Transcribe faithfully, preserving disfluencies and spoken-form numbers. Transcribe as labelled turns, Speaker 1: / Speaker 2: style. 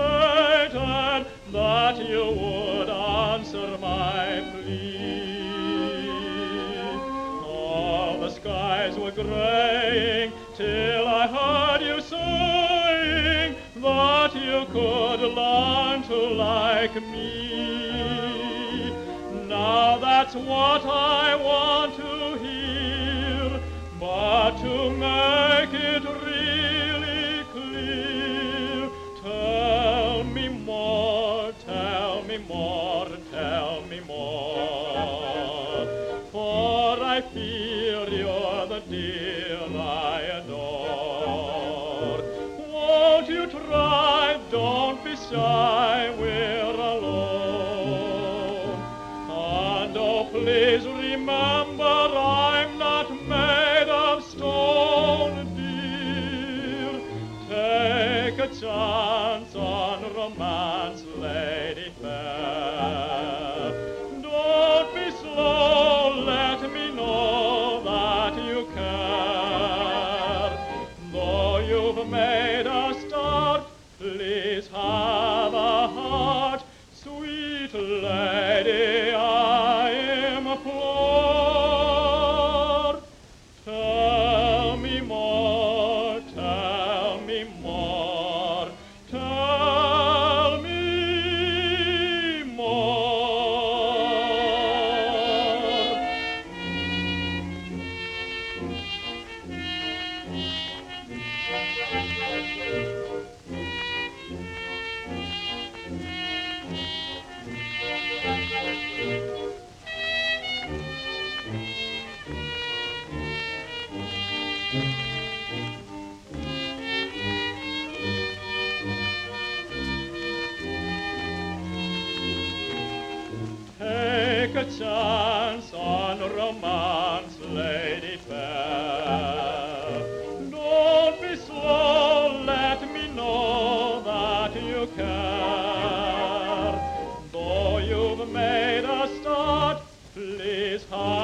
Speaker 1: waited that you would answer my plea. All the skies were graying till I heard you saying that you could learn to like me. Now that's what I want to hear, but to make it really clear, tell me more, tell me more, tell me more. For I fear you're the dear I adore. Won't you try? Don't be shy, we're alone. And oh, please remember I'm not made of stone, dear. Take a chance on romance, lady fair. Don't be slow, let me know that you care. Though you've made a start, please have a heart, sweet lady, I implore. Tell me more, tell me more, tell me more. Take a chance on romance, lady fair. Don't be slow, let me know that you care. Though you've made a start, please hurry.